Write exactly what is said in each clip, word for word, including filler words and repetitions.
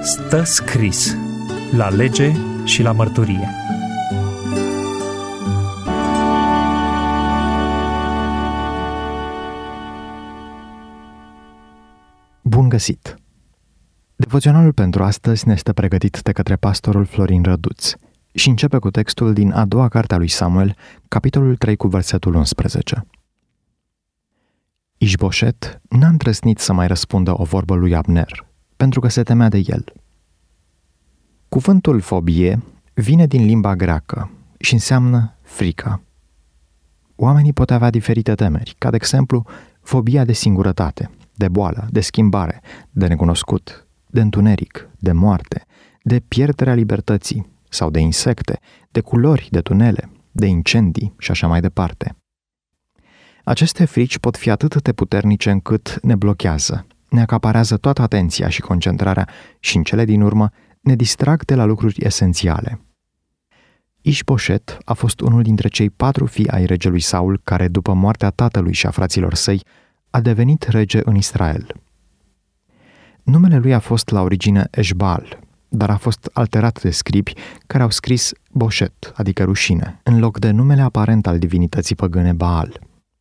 Stă scris la lege și la mărturie. Bun găsit! Devoționalul pentru astăzi ne este pregătit de către pastorul Florin Răduț și începe cu textul din a doua carte a lui Samuel, capitolul trei cu versetul unsprezece. Ișboșet n-a îndrăznit să mai răspundă o vorbă lui Abner, pentru că se temea de el. Cuvântul fobie vine din limba greacă și înseamnă frică. Oamenii pot avea diferite temeri, ca de exemplu fobia de singurătate, de boală, de schimbare, de necunoscut, de întuneric, de moarte, de pierderea libertății sau de insecte, de culori, de tunele, de incendii și așa mai departe. Aceste frici pot fi atât de puternice încât ne blochează, ne acaparează toată atenția și concentrarea și în cele din urmă ne distrag de la lucruri esențiale. Ișboșet a fost unul dintre cei patru fii ai regelui Saul care, după moartea tatălui și a fraților săi, a devenit rege în Israel. Numele lui a fost la origine Eșbaal, dar a fost alterat de scribi care au scris Boșet, adică rușine, în loc de numele aparent al divinității păgâne Baal.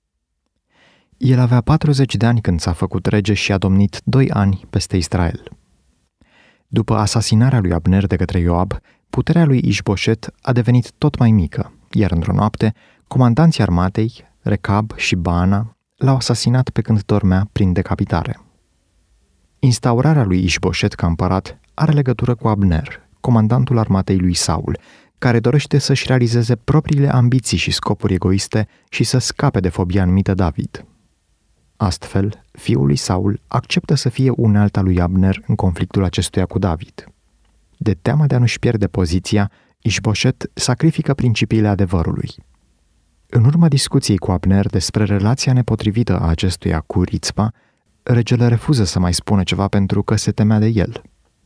El avea patruzeci de ani când s-a făcut rege și a domnit doi ani peste Israel. După asasinarea lui Abner de către Ioab, puterea lui Ișboșet a devenit tot mai mică, iar într-o noapte, comandanții armatei, Recab și Baana, l-au asasinat pe când dormea prin decapitare. Instaurarea lui Ișboșet ca împărat are legătură cu Abner, comandantul armatei lui Saul, care dorește să-și realizeze propriile ambiții și scopuri egoiste și să scape de fobia numită David. Astfel, fiul lui Saul acceptă să fie unealta lui Abner în conflictul acestuia cu David. De teamă de a nu-și pierde poziția, Ișboșet sacrifică principiile adevărului. În urma discuției cu Abner despre relația nepotrivită a acestuia cu Rițpa, regele refuză să mai spună ceva pentru că se temea de el.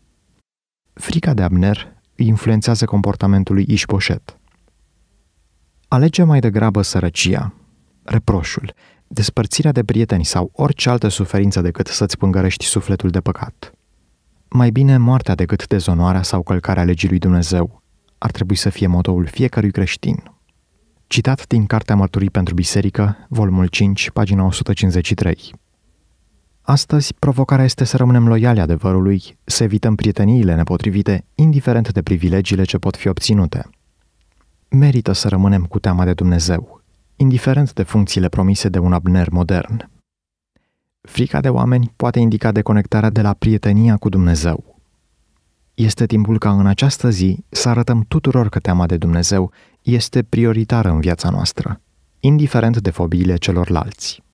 Frica de Abner îi influențează comportamentul lui Ișboșet. Alege mai degrabă sărăcia, reproșul, despărțirea de prieteni sau orice altă suferință decât să-ți pângărești sufletul de păcat. Mai bine moartea decât dezonoarea sau călcarea legii lui Dumnezeu ar trebui să fie motoul fiecărui creștin. Citat din Cartea Mărturii pentru Biserică, volumul cinci, pagina o sută cincizeci și trei. Astăzi, provocarea este să rămânem loiali adevărului, să evităm prieteniile nepotrivite, indiferent de privilegiile ce pot fi obținute. Merită să rămânem cu teama de Dumnezeu, indiferent de funcțiile promise de un Abner modern. Frica de oameni poate indica deconectarea de la prietenia cu Dumnezeu. Este timpul ca în această zi să arătăm tuturor că teama de Dumnezeu este prioritară în viața noastră, indiferent de fobiile celorlalți.